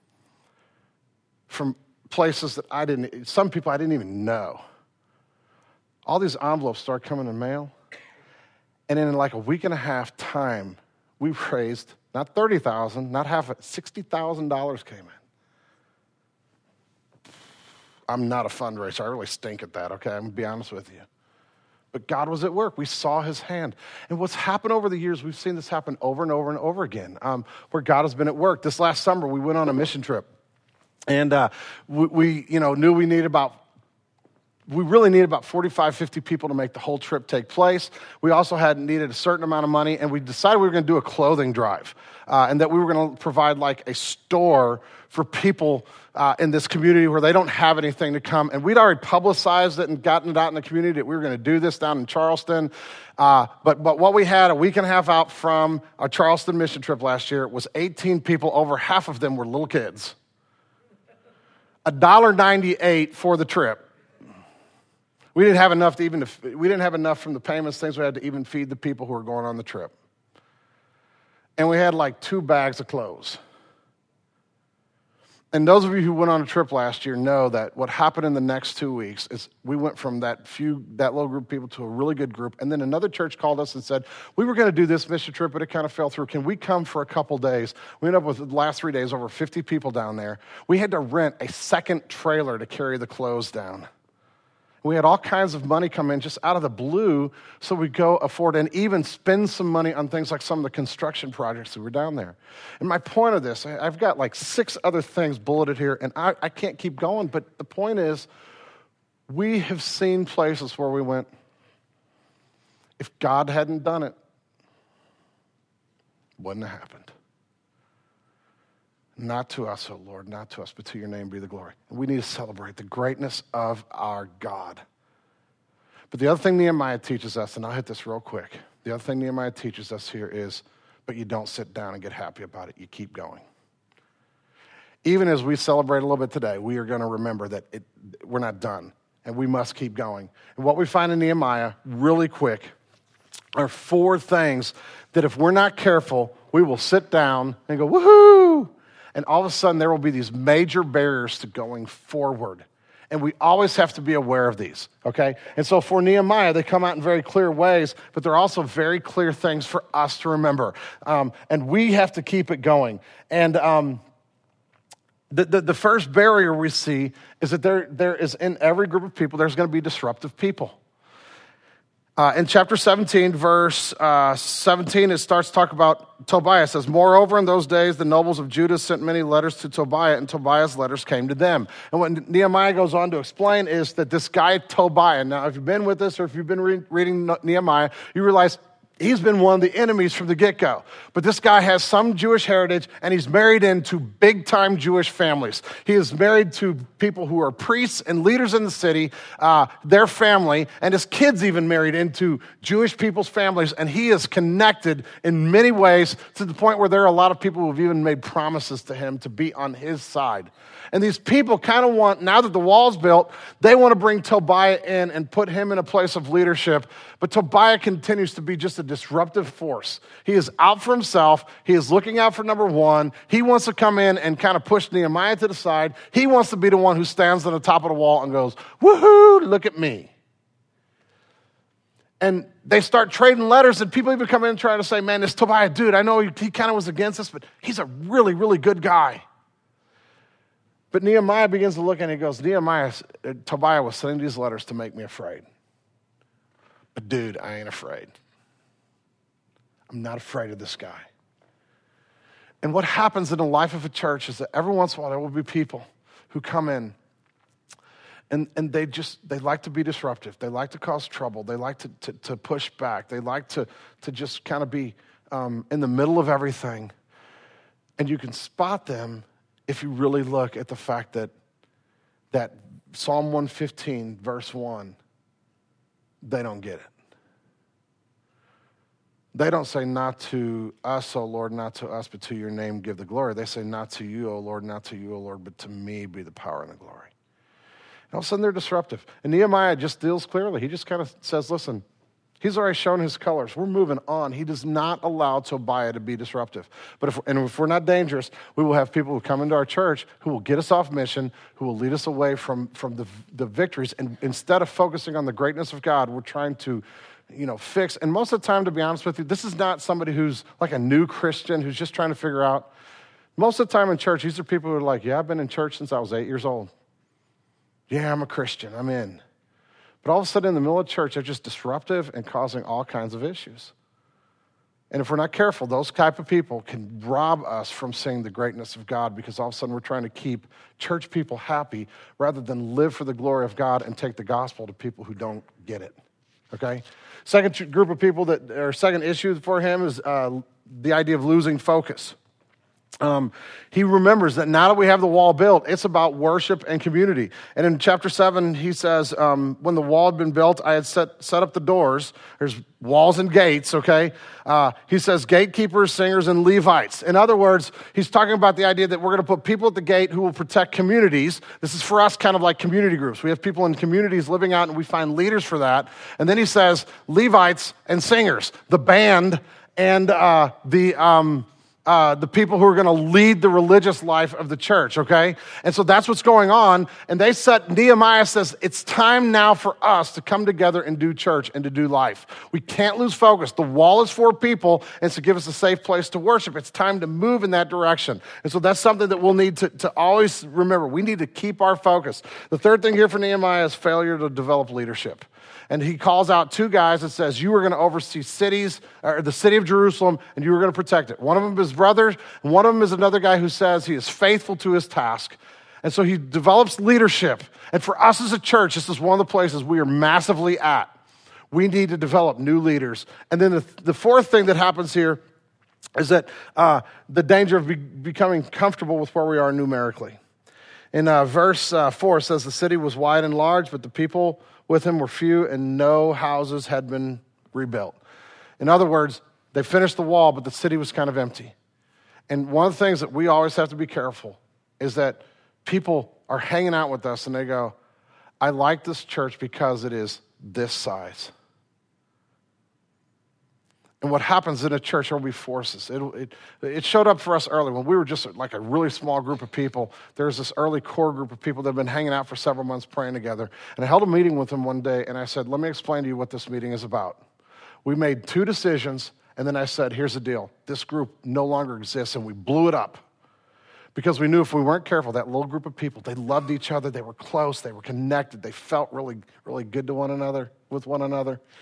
from places that I didn't, some people I didn't even know, all these envelopes started coming in the mail, and in like a week and a half time, we raised not thirty thousand dollars, not half it, sixty thousand dollars came in. I'm not a fundraiser. I really stink at that, okay? I'm going to be honest with you. But God was at work. We saw his hand. And what's happened over the years, we've seen this happen over and over and over again, um, where God has been at work. This last summer, we went on a mission trip. And uh, we, we, you know, knew we needed about, we really needed about forty-five, fifty people to make the whole trip take place. We also had needed a certain amount of money, and we decided we were going to do a clothing drive, uh, and that we were going to provide like a store for people uh, in this community where they don't have anything to come. And we'd already publicized it and gotten it out in the community that we were going to do this down in Charleston. Uh, but, but what we had a week and a half out from our Charleston mission trip last year was eighteen people. Over half of them were little kids. one dollar ninety-eight for the trip. We didn't have enough to even, we didn't have enough from the payments, things we had to even feed the people who were going on the trip. And we had like two bags of clothes. And those of you who went on a trip last year know that what happened in the next two weeks is we went from that few, that little group of people to a really good group. And then another church called us and said, we were going to do this mission trip, but it kind of fell through. Can we come for a couple days? We ended up with the last three days, over fifty people down there. We had to rent a second trailer to carry the clothes down. We had all kinds of money come in just out of the blue so we go afford and even spend some money on things like some of the construction projects that were down there. And my point of this, I've got like six other things bulleted here, and I, I can't keep going, but the point is we have seen places where we went, if God hadn't done it, it wouldn't have happened. Not to us, oh Lord, not to us, but to your name be the glory. And we need to celebrate the greatness of our God. But the other thing Nehemiah teaches us, and I'll hit this real quick. The other thing Nehemiah teaches us here is, but you don't sit down and get happy about it. You keep going. Even as we celebrate a little bit today, we are going to remember that it, we're not done, and we must keep going. And what we find in Nehemiah, really quick, are four things that if we're not careful, we will sit down and go, woohoo! And all of a sudden, there will be these major barriers to going forward. And we always have to be aware of these, okay? And so for Nehemiah, they come out in very clear ways, but they're also very clear things for us to remember. Um, and we have to keep it going. And um, the, the, the first barrier we see is that there, there is in every group of people, there's going to be disruptive people. Uh, in chapter seventeen, verse uh, seventeen, it starts to talk about Tobiah. It says, moreover, in those days, the nobles of Judah sent many letters to Tobiah, and Tobiah's letters came to them. And what Nehemiah goes on to explain is that this guy, Tobiah, now if you've been with us or if you've been re- reading Nehemiah, you realize he's been one of the enemies from the get-go. But this guy has some Jewish heritage, and he's married into big-time Jewish families. He is married to people who are priests and leaders in the city, uh, their family, and his kids even married into Jewish people's families, and he is connected in many ways to the point where there are a lot of people who have even made promises to him to be on his side. And these people kind of want, now that the wall's built, they want to bring Tobiah in and put him in a place of leadership. But Tobiah continues to be just a disruptive force. He is out for himself. He is looking out for number one. He wants to come in and kind of push Nehemiah to the side. He wants to be the one who stands on the top of the wall and goes, woohoo, look at me. And they start trading letters, and people even come in and try to say, man, this Tobiah dude, I know he, he kind of was against us, but he's a really, really good guy. But Nehemiah begins to look and he goes, Nehemiah, uh, Tobiah was sending these letters to make me afraid. But dude, I ain't afraid. I'm not afraid of this guy. And what happens in the life of a church is that every once in a while there will be people who come in and, and they just, they like to be disruptive. They like to cause trouble. They like to, to, to push back. They like to, to just kind of be um, in the middle of everything. And you can spot them if you really look at the fact that that Psalm one fifteen, verse one, they don't get it. They don't say, not to us, O Lord, not to us, but to your name give the glory. They say, not to you, O Lord, not to you, O Lord, but to me be the power and the glory. And all of a sudden they're disruptive. And Nehemiah just deals clearly. He just kind of says, listen, he's already shown his colors. We're moving on. He does not allow Tobiah to be disruptive. But if, and if we're not dangerous, we will have people who come into our church who will get us off mission, who will lead us away from, from the, the victories. And instead of focusing on the greatness of God, we're trying to, you know, fix. And most of the time, to be honest with you, this is not somebody who's like a new Christian who's just trying to figure out. Most of the time in church, these are people who are like, yeah, I've been in church since I was eight years old. Yeah, I'm a Christian. I'm in. But all of a sudden in the middle of church, they're just disruptive and causing all kinds of issues. And if we're not careful, those type of people can rob us from seeing the greatness of God, because all of a sudden we're trying to keep church people happy rather than live for the glory of God and take the gospel to people who don't get it, okay? Second group of people that, or second issue for him is uh, the idea of losing focus. Um, he remembers that now that we have the wall built, it's about worship and community. And in chapter seven, he says, um, when the wall had been built, I had set, set up the doors. There's walls and gates, okay? Uh, he says gatekeepers, singers, and Levites. In other words, he's talking about the idea that we're going to put people at the gate who will protect communities. This is for us kind of like community groups. We have people in communities living out, and we find leaders for that. And then he says Levites and singers, the band and uh, the... Um, Uh, the people who are going to lead the religious life of the church, okay? And so that's what's going on. And they set, Nehemiah says, it's time now for us to come together and do church and to do life. We can't lose focus. The wall is for people, and it's to give us a safe place to worship. It's time to move in that direction. And so that's something that we'll need to, to always remember. We need to keep our focus. The third thing here for Nehemiah is failure to develop leadership. And he calls out two guys and says, you are going to oversee cities, or the city of Jerusalem, and you are going to protect it. One of them is his brother, and one of them is another guy who says he is faithful to his task. And so he develops leadership. And for us as a church, this is one of the places we are massively at. We need to develop new leaders. And then the, the fourth thing that happens here is that uh, the danger of be, becoming comfortable with where we are numerically. In uh, verse uh, four, it says, the city was wide and large, but the people with him were few, and no houses had been rebuilt. In other words, they finished the wall, but the city was kind of empty. And one of the things that we always have to be careful is that people are hanging out with us and they go, I like this church because it is this size. And what happens in a church, there will be forces. It, it, it showed up for us early. When we were just like a really small group of people, there was this early core group of people that have been hanging out for several months praying together. And I held a meeting with them one day, and I said, let me explain to you what this meeting is about. We made two decisions, and then I said, here's the deal. This group no longer exists, and we blew it up. Because we knew if we weren't careful, that little group of people, they loved each other, they were close, they were connected, they felt really, really good to one another, with one another.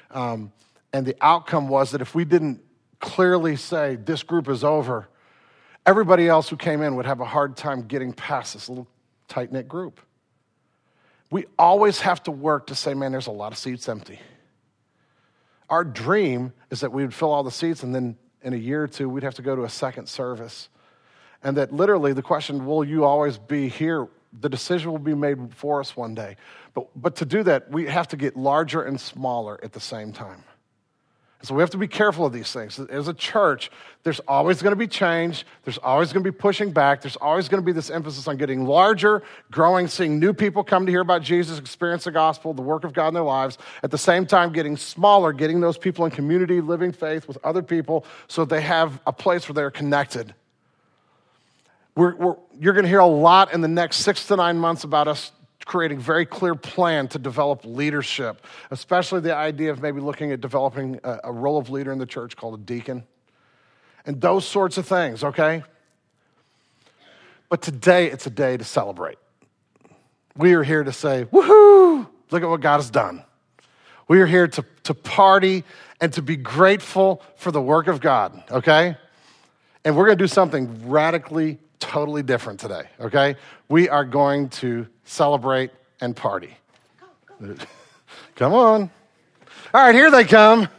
Um, and the outcome was that if we didn't clearly say this group is over, everybody else who came in would have a hard time getting past this little tight-knit group. We always have to work to say, man, there's a lot of seats empty. Our dream is that we would fill all the seats, and then in a year or two, we'd have to go to a second service. And that literally the question, will you always be here? The decision will be made for us one day. But, but to do that, we have to get larger and smaller at the same time. So we have to be careful of these things. As a church, there's always going to be change. There's always going to be pushing back. There's always going to be this emphasis on getting larger, growing, seeing new people come to hear about Jesus, experience the gospel, the work of God in their lives. At the same time, getting smaller, getting those people in community, living faith with other people so they have a place where they're connected. We're, we're, you're going to hear a lot in the next six to nine months about us creating a very clear plan to develop leadership, especially the idea of maybe looking at developing a, a role of leader in the church called a deacon, and those sorts of things, okay? But today, it's a day to celebrate. We are here to say, woohoo, look at what God has done. We are here to, to party and to be grateful for the work of God, okay? And we're going to do something radically, totally different today, okay? We are going to celebrate and party. Go, go. Come on. All right, here they come.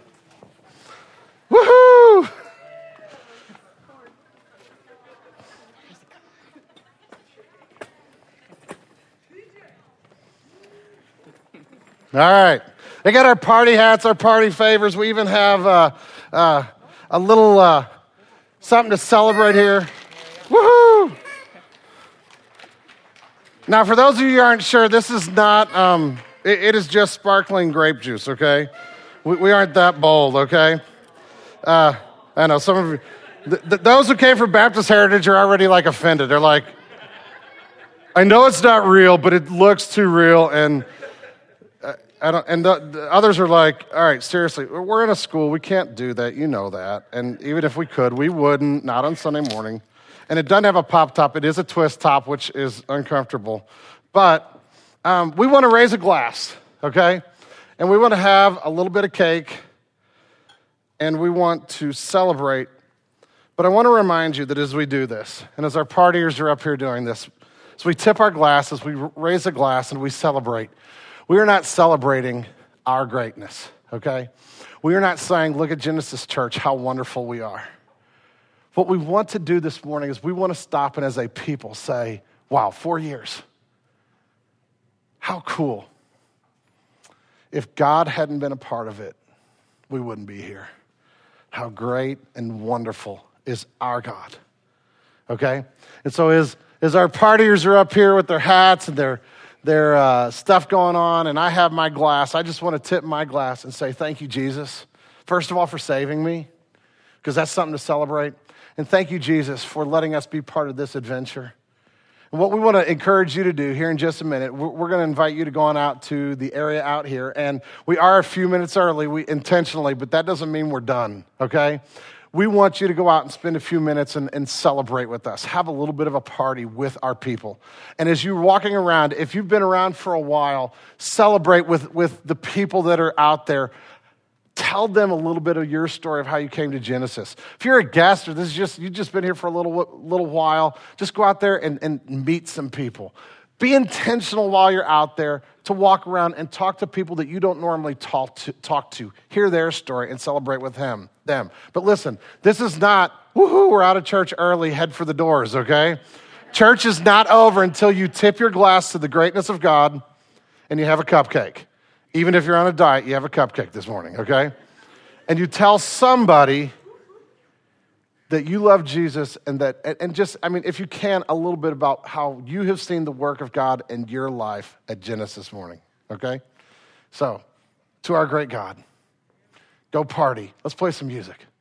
Woohoo! All right. They got our party hats, our party favors. We even have uh, uh, a little uh, something to celebrate here. Woohoo! Now, for those of you who aren't sure, this is not, um, it, it is just sparkling grape juice, okay? We, we aren't that bold, okay? Uh, I know some of you, th- th- those who came from Baptist Heritage are already like offended. They're like, I know it's not real, but it looks too real, and uh, I don't. And the, the others are like, all right, seriously, we're in a school, we can't do that, you know that, and even if we could, we wouldn't, not on Sunday morning. And it doesn't have a pop top. It is a twist top, which is uncomfortable. But um, we want to raise a glass, okay? And we want to have a little bit of cake, and we want to celebrate. But I want to remind you that as we do this, and as our partiers are up here doing this, as we tip our glasses, we raise a glass, and we celebrate. We are not celebrating our greatness, okay? We are not saying, look at Genesis Church, how wonderful we are. What we want to do this morning is we want to stop and as a people say, wow, four years. How cool. If God hadn't been a part of it, we wouldn't be here. How great and wonderful is our God. Okay? And so as, as our partiers are up here with their hats and their, their uh, stuff going on, and I have my glass, I just want to tip my glass and say, thank you, Jesus. First of all, for saving me, because that's something to celebrate. And thank you, Jesus, for letting us be part of this adventure. And what we want to encourage you to do here in just a minute, we're, we're going to invite you to go on out to the area out here. And we are a few minutes early, we intentionally, but that doesn't mean we're done, okay? We want you to go out and spend a few minutes and, and celebrate with us. Have a little bit of a party with our people. And as you're walking around, if you've been around for a while, celebrate with, with the people that are out there. Tell them a little bit of your story of how you came to Genesis. If you're a guest or this is just you've just been here for a little little while, just go out there and, and meet some people. Be intentional while you're out there to walk around and talk to people that you don't normally talk to. Talk to. Hear their story and celebrate with him, them. But listen, this is not, woohoo, we're out of church early, head for the doors, okay? Church is not over until you tip your glass to the greatness of God and you have a cupcake. Even if you're on a diet, you have a cupcake this morning, okay? And you tell somebody that you love Jesus and that, and just, I mean, if you can, a little bit about how you have seen the work of God in your life at Genesis this morning, okay? So, to our great God, go party. Let's play some music.